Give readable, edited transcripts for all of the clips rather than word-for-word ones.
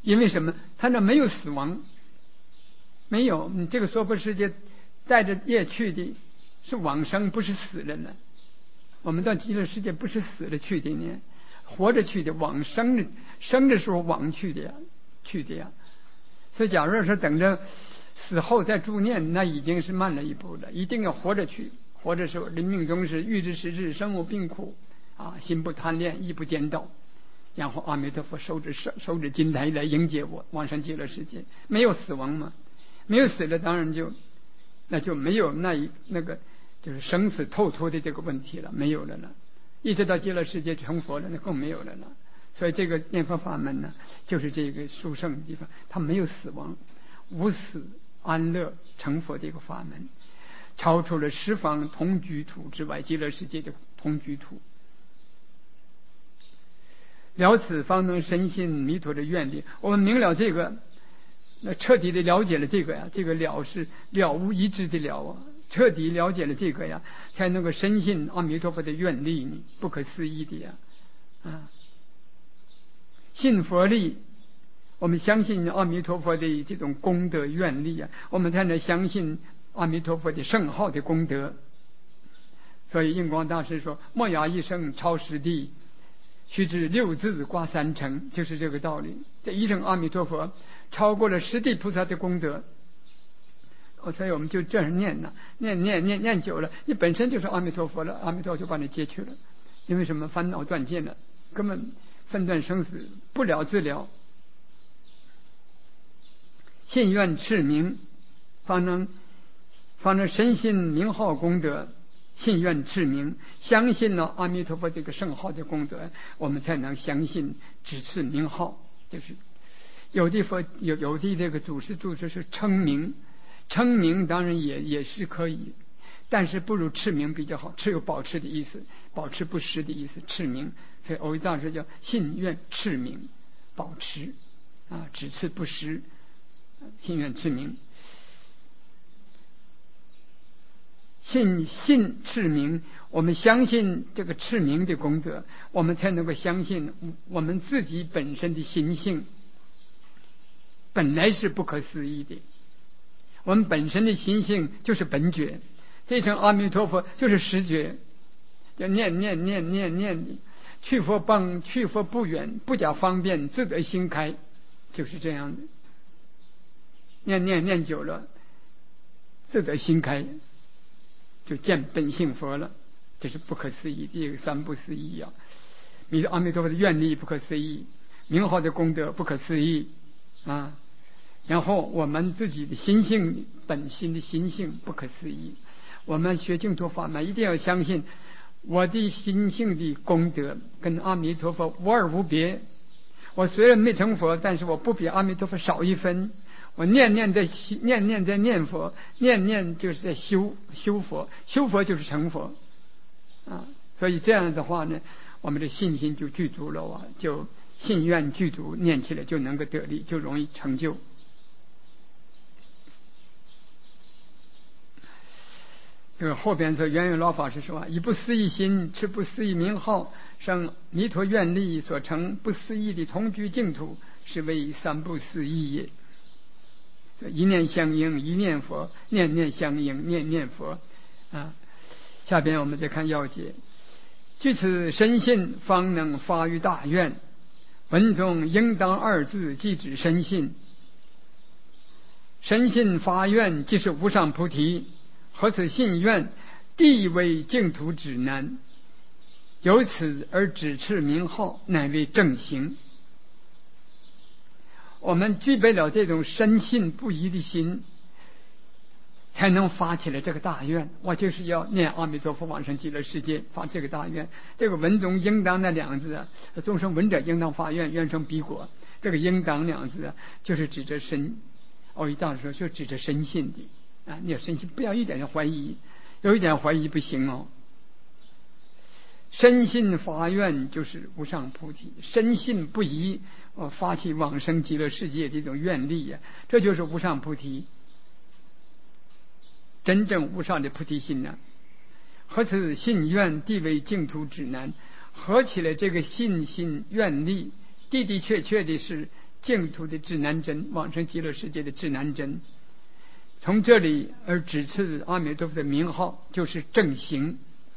因为什么？他那没有死亡，没有你这个娑婆世界带着业去的是往生，不是死了呢。我们到极乐世界不是死了去的呢，活着去的，往生的，生的时候往去的呀，去的呀。所以假如说等着死后再助念，那已经是慢了一步了。一定要活着去，活着时候临命终时，欲知时至，生无病苦啊，心不贪恋，意不颠倒。然后阿弥陀佛手指金台来迎接我往生极乐世界。没有死亡嘛，没有死了，当然那就没有那个就是生死透脱的这个问题了，没有了呢。一直到极乐世界成佛了，那更没有了呢。所以这个念佛法门呢，就是这个殊胜的地方，它没有死亡，无死安乐成佛的一个法门，超出了十方同居土之外，极乐世界的同居土。了此方能深信弥陀的愿力。我们明了这个，那彻底的了解了这个呀，这个了是了无一致的了啊，彻底了解了这个呀，才能够深信阿弥陀佛的愿力呢，不可思议的呀啊！信佛力，我们相信阿弥陀佛的这种功德愿力啊，我们才能相信阿弥陀佛的圣号的功德。所以印光大师说：“莫雅一生超十地，须知六字挂三成”，就是这个道理。这一声阿弥陀佛超过了十地菩萨的功德。所以我们就这样念呢，念久了，你本身就是阿弥陀佛了，阿弥陀佛就把你接去了。因为什么？烦恼断尽了，根本分断生死，不了自了。信愿持名，方能深信名号功德。信愿持名，相信了阿弥陀佛这个圣号的功德，我们才能相信只持名号。就是有的佛有的这个祖师注释是称名，称名当然也是可以，但是不如持名比较好。持有保持的意思，保持不失的意思，持名。所以藕益大师叫信愿持名，保持啊，只持不失，信愿持名。信持名，我们相信这个持名的功德，我们才能够相信我们自己本身的心性本来是不可思议的。我们本身的心性就是本觉，这声阿弥陀佛就是实觉，叫念，去佛不远，不假方便，自得心开，就是这样的。念久了，自得心开，就见本性佛了。这是不可思议，这个三不思议啊！阿弥陀佛的愿力不可思议，名号的功德不可思议啊！然后我们自己的心性，本心的心性不可思议。我们学净土法门一定要相信我的心性的功德跟阿弥陀佛无二无别。我虽然没成佛，但是我不比阿弥陀佛少一分。我念在念佛，念就是在修佛，修佛就是成佛啊！所以这样的话呢，我们的信心就具足了啊，就信愿具足，念起来就能够得力，就容易成就。这个后边说圆圆老法师说：“以不思议心持不思议名号，生弥陀愿力所成不思议的同居净土，是为三不思议也。”一念相应，一念佛；念念相应，念念佛。啊，下边我们再看要解。据此深信，方能发于大愿。文中应当二字，即指深信。深信发愿，即是无上菩提。何此信愿？地为净土指南。由此而指持名号，乃为正行。我们具备了这种深信不疑的心，才能发起了这个大愿。我就是要念阿弥陀佛往生极乐世界，发这个大愿。这个文中应当那两字啊，众生闻者应当发愿，愿生彼国。这个应当两字啊，就是指着深，藕益大师说就指着深信的啊，你要深信，不要一点点怀疑，有一点怀疑不行哦。深信发愿就是无上菩提，深信不疑，发起往生极乐世界这种愿力呀，这就是无上菩提，真正无上的菩提心呢。何此信愿地为净土指南？合起来这个信心愿力，的确确的是净土的指南针，往生极乐世界的指南针。从这里而指示阿弥陀佛的名号就是正行。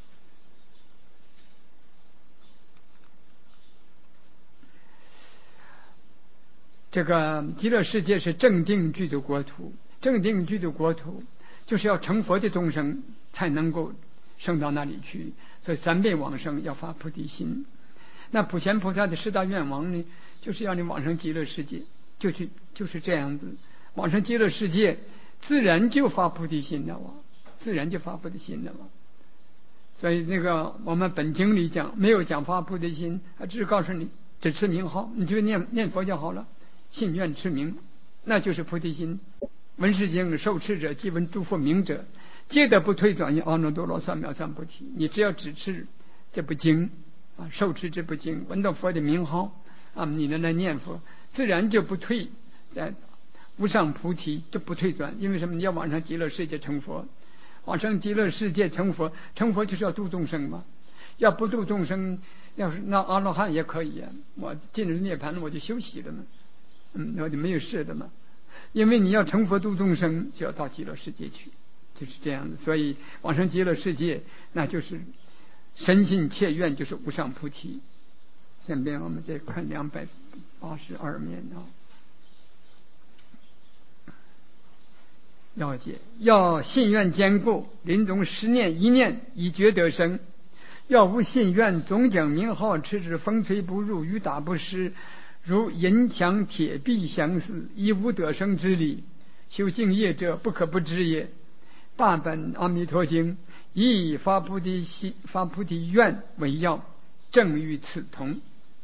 这个极乐世界是正定具的国土，正定具的国土就是要成佛的众生才能够升到那里去，所以三辈往生要发菩提心。那普贤菩萨的十大愿望呢，就是要你往生极乐世界，就是这样子，往生极乐世界自然就发菩提心了，自然就发菩提心了。所以那个我们本经里讲没有讲发菩提心，只是告诉你只持名号，你就念佛就好了，信愿持名，那就是菩提心。闻是经受持者即闻诸佛名者，皆得不退转于阿耨多罗三藐三菩提。你只要只持这部经啊，受持这部经，闻到佛的名号啊，你能来念佛，自然就不退无上菩提，就不退转。因为什么？你要往上极乐世界成佛，往上极乐世界成佛，成佛就是要度众生嘛。要不度众生，要是那阿罗汉也可以啊，我进入涅槃我就休息了嘛，我就没有事的嘛。因为你要成佛度众生，就要到极乐世界去，就是这样的。所以往生极乐世界，那就是深信切愿，就是无上菩提。下边我们再看282面啊。要解，要信愿坚固，临终10念1念以觉得生。要无信愿，总讲名号，持之风吹不入，雨打不湿，如银墙铁壁相似，亦无得生之理。修净业者，不可不知也。大本阿弥陀经以发菩提愿为要，正与此同。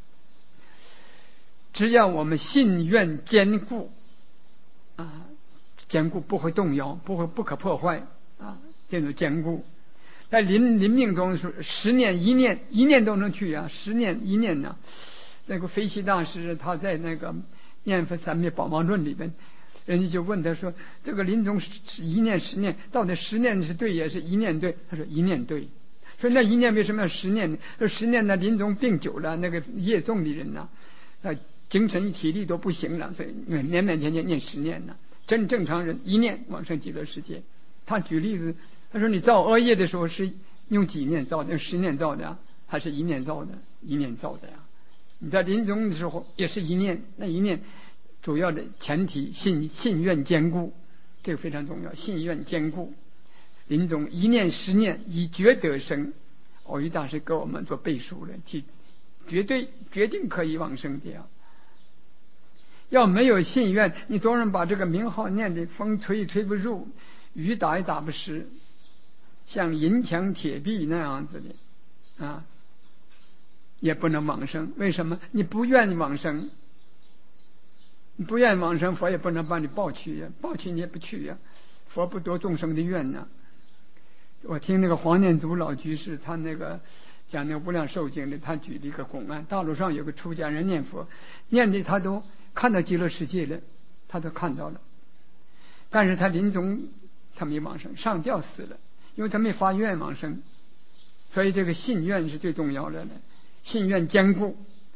只要我们信愿坚固啊，坚固不会动摇，不可破坏啊，这种坚固。在临命中说10念1念都能去啊，10念1念呢。那个飞西大师他在那个念佛三昧宝芒论里边，人家就问他说：“这个临终1念10念，到底10念是对也是1念对？”他说：“1念对。”说那1念为什么要10念呢？说10念呢，临终病久了，那个业重的人呢，精神体力都不行了，所以勉勉强强念10念呢。正常人1念往生极乐世界。他举例子，他说：“你造恶业的时候是用几念造的？用10念造的啊，还是1念造的？1念造的呀。你在临终的时候也是1念，那1念主要的前提信愿坚固，这个非常重要。信愿坚固，临终1念10念以觉得生。藕益大师给我们做背书了，决定可以往生的呀。要没有信愿，你总是把这个名号念的风吹吹不入，雨打也打不湿，像银墙铁壁那样子的啊，也不能往生。为什么？你不愿意往生，你不愿意往生，佛也不能把你抱去呀，抱去你也不去呀，佛不夺众生的愿呢。我听那个黄念祖老居士，他那个讲那个无量寿经的，他举了一个公案，大陆上有个出家人念佛，念的他都看到极乐世界了，他都看到了，但是他临终他没往生，上吊死了，因为他没发愿往生。所以这个信愿是最重要的了，信愿坚固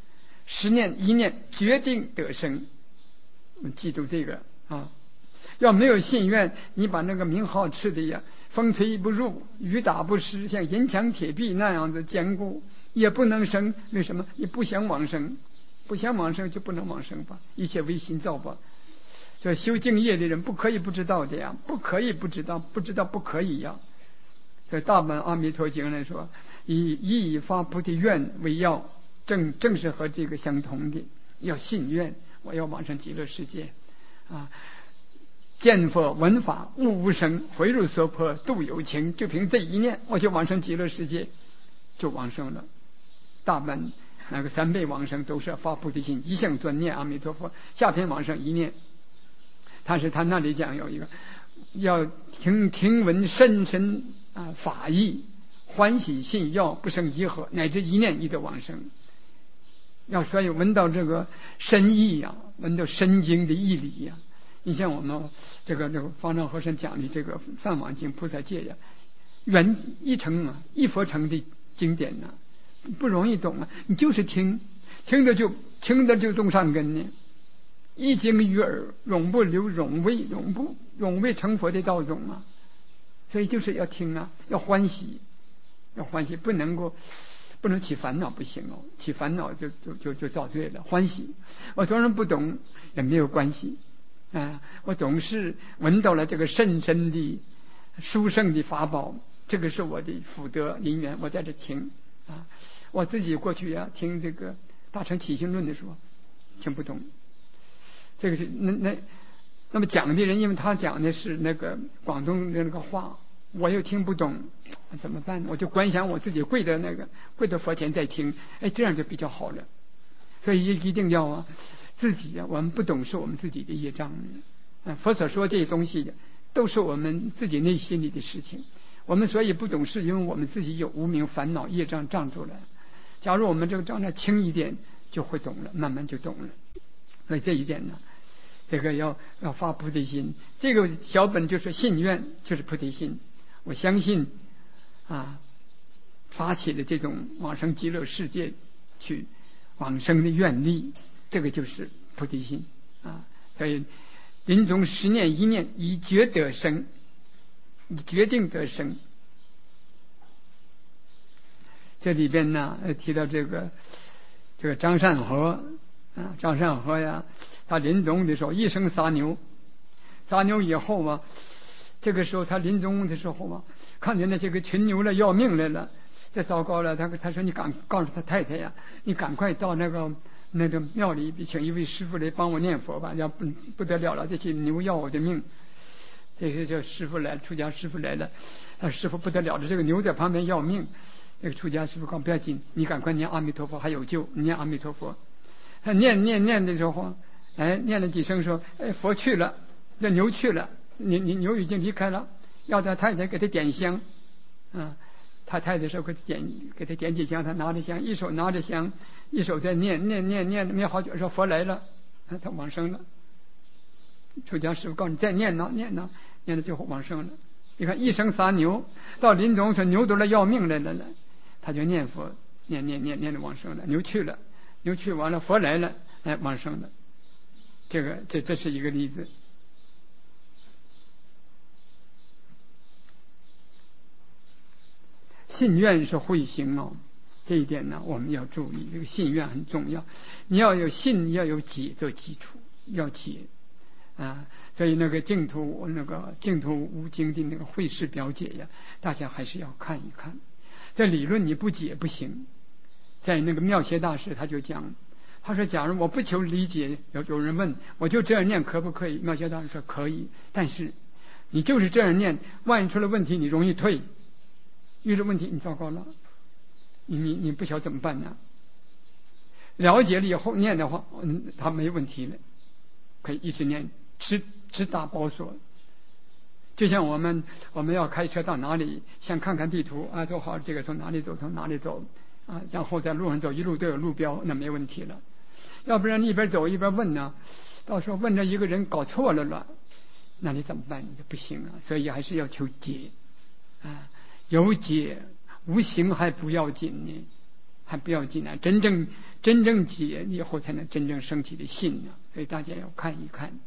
，10念1念决定得生。记住这个啊！要没有信愿，你把那个名号持的呀，风吹不入，雨打不湿，像银墙铁壁那样子坚固，也不能生。为什么？你不想往生，不想往生就不能往生吧？一切唯心造吧。这修净业的人不可以不知道的呀，不可以不知道，不知道不可以呀。在大本阿弥陀经来说，以发菩提愿为要，正是和这个相同的。要信愿，我要往生极乐世界啊！见佛闻法悟无生，回入娑婆度有情，就凭这1念，我就往生极乐世界，就往生了。大本那个3辈往生都是发菩提心，一向专念阿弥陀佛。下篇往生1念，但是他那里讲有一个要听闻深法义，欢喜信要，不生疑惑，乃至1念亦得往生。要所以闻到这个深意呀，闻到深经的义理呀。你像我们这个方丈和尚讲的这个《梵网经》《菩萨戒》呀，原一乘啊，一佛乘的经典呐，不容易懂啊。你就是听的就动善根呢， 一经于耳，永不留永未成佛的道种啊。所以就是要听啊，要欢喜，不能起烦恼，不行哦，起烦恼就造罪了。欢喜，我纵然不懂也没有关系啊，我总是闻到了这个甚深的殊胜的法宝，这个是我的福德因缘，我在这听啊。我自己过去啊听这个大乘起信论的时候听不懂，这个是那么讲的人，因为他讲的是那个广东的那个话，我又听不懂，怎么办？我就观想我自己跪在佛前在听，哎，这样就比较好了。所以一定要啊，自己啊，我们不懂是我们自己的业障。佛所说这些东西都是我们自己内心里的事情。我们所以不懂，是因为我们自己有无明烦恼业障障住了。假如我们这个障碍轻一点，就会懂了，慢慢就懂了。所以这一点呢，这个要发菩提心。这个小本就是信愿，就是菩提心。我相信啊，发起的这种往生极乐世界去往生的愿力，这个就是菩提心啊。所以临终10念1念，以决得生，以决定得生。这里边呢提到这个张善和啊，张善和呀，他临终的时候一生杀牛以后啊，这个时候他临终的时候啊，看见那些个群牛了要命来了，这糟糕了，他说你告诉他太太呀，你赶快到那个庙里请一位师傅来帮我念佛吧，要不得了，这些牛要我的命。这些叫师傅来，出家师傅来了，师傅不得了的，这个牛在旁边要命。那个出家师傅讲不要紧，你赶快念阿弥陀佛还有救，你念阿弥陀佛。他念的时候，哎，念了几声说，哎，佛去了，那牛去了，牛已经离开了，要他太太给他点香，啊，他太太说给他点几香，他拿着香，一手拿着香，一手在念好久，说佛来了，他往生了。出家师傅告诉你再念呢，念到最后往生了。你看一生杀牛，到临终说牛都来要命来了，他就念佛，念的往生了。牛去了，牛去完了，佛来了，哎，往生了。这是一个例子。信愿是慧行哦，这一点呢我们要注意，这个信愿很重要。你要有信，要有解做基础，要解啊。所以那个净土无经的那个慧示表解呀，大家还是要看一看。这理论你不解不行。在那个妙协大师他就讲，他说假如我不求理解，有人问我就这样念可不可以？妙协大师说可以，但是你就是这样念，万一出了问题你容易退，遇到问题你糟糕了，你不晓得怎么办呢？了解了以后念的话，他没问题了，可以一直念，直达宝所。就像我们要开车到哪里，先看看地图啊，走好这个从哪里走啊，然后在路上走，一路都有路标，那没问题了。要不然你一边走一边问呢，到时候问着一个人搞错了，那你怎么办？你就不行啊。所以还是要求解啊，有解无行还不要紧呢，还不要紧啊。真正解以后才能真正升起的信呢。所以大家要看一看。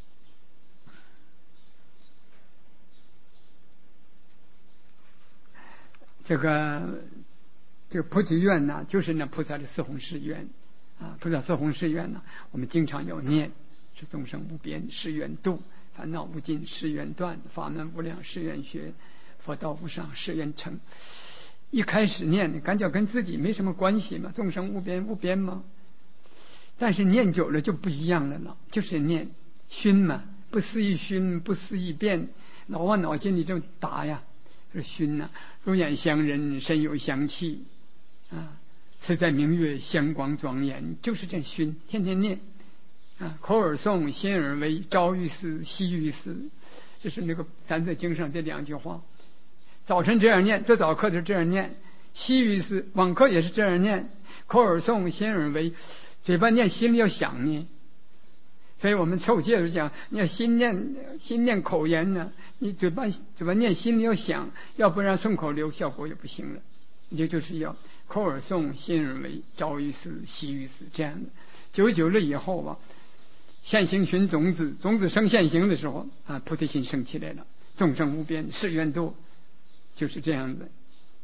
这个菩提愿呢，就是那菩萨的四弘誓愿啊。菩萨四弘誓愿呢，我们经常要念，是众生无边誓愿度，烦恼无尽誓愿断，法门无量誓愿学，佛道无上誓愿成。一开始念感觉跟自己没什么关系嘛，众生无边嘛。但是念久了就不一样了，就是念熏嘛，不思议熏，不思议变，脑筋里就打呀，是熏呐。肉眼相人，身有香气啊，此在明月，香光庄严，就是这样熏，天天念啊。口耳诵，心耳为，朝欲思，夕欲思，这是那个三字经上这2句话。早晨这样念，做早课就这样念，夕欲思，晚课也是这样念。口耳诵，心耳为，嘴巴念，心里要想呢。所以我们受戒就讲，你要心念口言呢，你嘴巴念，心里要想，要不然顺口溜效果也不行了。也就是要口耳诵，心耳为，朝欲思，夕欲思，这样的久了以后啊， 现行寻种子，种子生现行的时候啊，菩提心升起来了，众生无边誓愿度，就是这样子。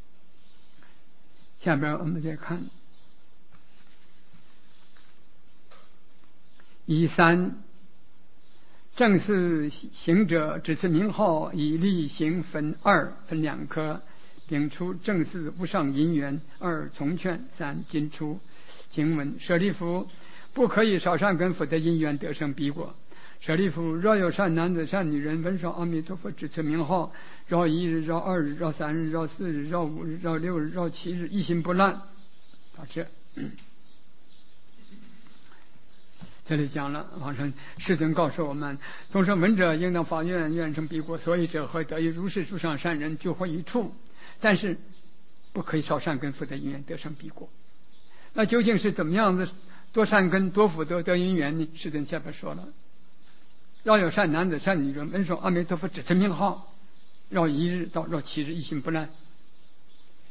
下边我们再看1.3，正是行者只此名号，以力行分2科，并出正是无上因缘2从劝3今出经文。舍利弗，不可以少善根福德因缘得生彼国。舍利弗，若有善男子善女人闻说阿弥陀佛只此名号，绕1日，绕2日，绕3日，绕4日，绕5日，绕6日，绕7日，一心不乱。到这这里讲了，往生世尊告诉我们，众生闻者应当发愿，愿生彼国。所以者何？得以如是诸上善人就会一处，但是不可以少善根福德因缘得生彼国。那究竟是怎么样的多善根多福德得因缘呢？世尊下边说了，要有善男子善女人闻说阿弥陀佛只此名号，绕1日到绕7日一心不乱，